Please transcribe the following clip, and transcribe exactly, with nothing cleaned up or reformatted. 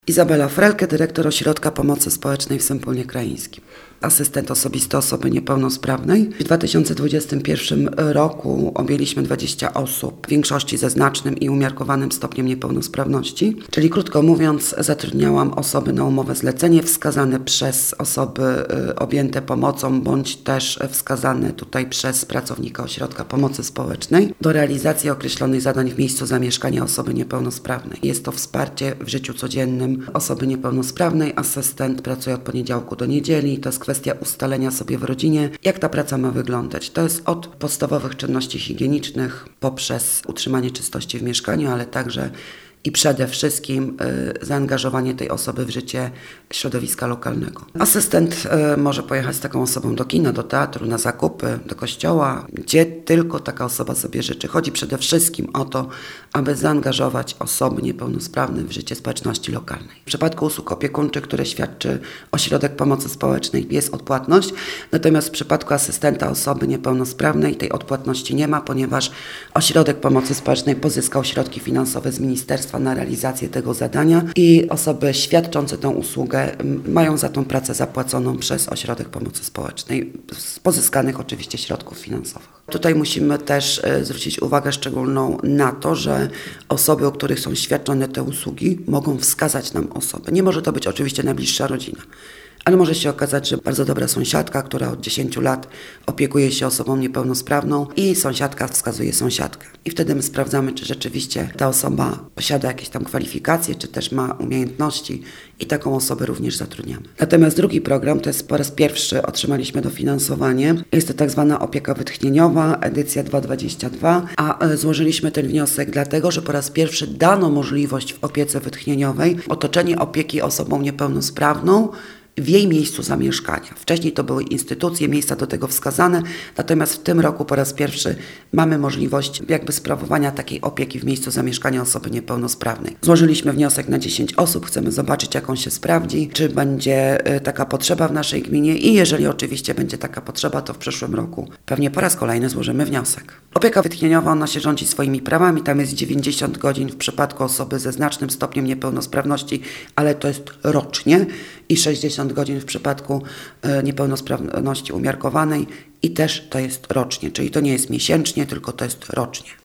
Izabela Frelke, dyrektor Ośrodka Pomocy Społecznej w Sępólnie Krajeńskim. Asystent osobisty osoby niepełnosprawnej. W dwa tysiące dwudziestym pierwszym roku objęliśmy dwadzieścia osób, w większości ze znacznym i umiarkowanym stopniem niepełnosprawności. Czyli krótko mówiąc, zatrudniałam osoby na umowę zlecenie wskazane przez osoby objęte pomocą, bądź też wskazane tutaj przez pracownika Ośrodka Pomocy Społecznej do realizacji określonych zadań w miejscu zamieszkania osoby niepełnosprawnej. Jest to wsparcie w życiu codziennym osoby niepełnosprawnej. Asystent pracuje od poniedziałku do niedzieli. To jest kwestia ustalenia sobie w rodzinie, jak ta praca ma wyglądać. To jest od podstawowych czynności higienicznych poprzez utrzymanie czystości w mieszkaniu, ale także i przede wszystkim y, zaangażowanie tej osoby w życie środowiska lokalnego. Asystent y, może pojechać z taką osobą do kina, do teatru, na zakupy, do kościoła, gdzie tylko taka osoba sobie życzy. Chodzi przede wszystkim o to, aby zaangażować osoby niepełnosprawne w życie społeczności lokalnej. W przypadku usług opiekuńczych, które świadczy Ośrodek Pomocy Społecznej, jest odpłatność, natomiast w przypadku asystenta osoby niepełnosprawnej tej odpłatności nie ma, ponieważ Ośrodek Pomocy Społecznej pozyskał środki finansowe z ministerstwa na realizację tego zadania i osoby świadczące tę usługę mają za tą pracę zapłaconą przez Ośrodek Pomocy Społecznej z pozyskanych oczywiście środków finansowych. Tutaj musimy też zwrócić uwagę szczególną na to, że osoby, u których są świadczone te usługi, mogą wskazać nam osobę. Nie może to być oczywiście najbliższa rodzina, ale może się okazać, że bardzo dobra sąsiadka, która od dziesięciu lat opiekuje się osobą niepełnosprawną i sąsiadka wskazuje sąsiadkę. I wtedy my sprawdzamy, czy rzeczywiście ta osoba posiada jakieś tam kwalifikacje, czy też ma umiejętności i taką osobę również zatrudniamy. Natomiast drugi program, to jest po raz pierwszy otrzymaliśmy dofinansowanie. Jest to tak zwana opieka wytchnieniowa, edycja dwa tysiące dwudziesta dwa, a złożyliśmy ten wniosek dlatego, że po raz pierwszy dano możliwość w opiece wytchnieniowej otoczenie opieki osobą niepełnosprawną w jej miejscu zamieszkania. Wcześniej to były instytucje, miejsca do tego wskazane, natomiast w tym roku po raz pierwszy mamy możliwość jakby sprawowania takiej opieki w miejscu zamieszkania osoby niepełnosprawnej. Złożyliśmy wniosek na dziesięć osób, chcemy zobaczyć, jak on się sprawdzi, czy będzie taka potrzeba w naszej gminie i jeżeli oczywiście będzie taka potrzeba, to w przyszłym roku pewnie po raz kolejny złożymy wniosek. Opieka wytchnieniowa, ona się rządzi swoimi prawami, tam jest dziewięćdziesiąt godzin w przypadku osoby ze znacznym stopniem niepełnosprawności, ale to jest rocznie i sześćdziesiąt godzin w przypadku e, niepełnosprawności umiarkowanej i też to jest rocznie, czyli to nie jest miesięcznie, tylko to jest rocznie.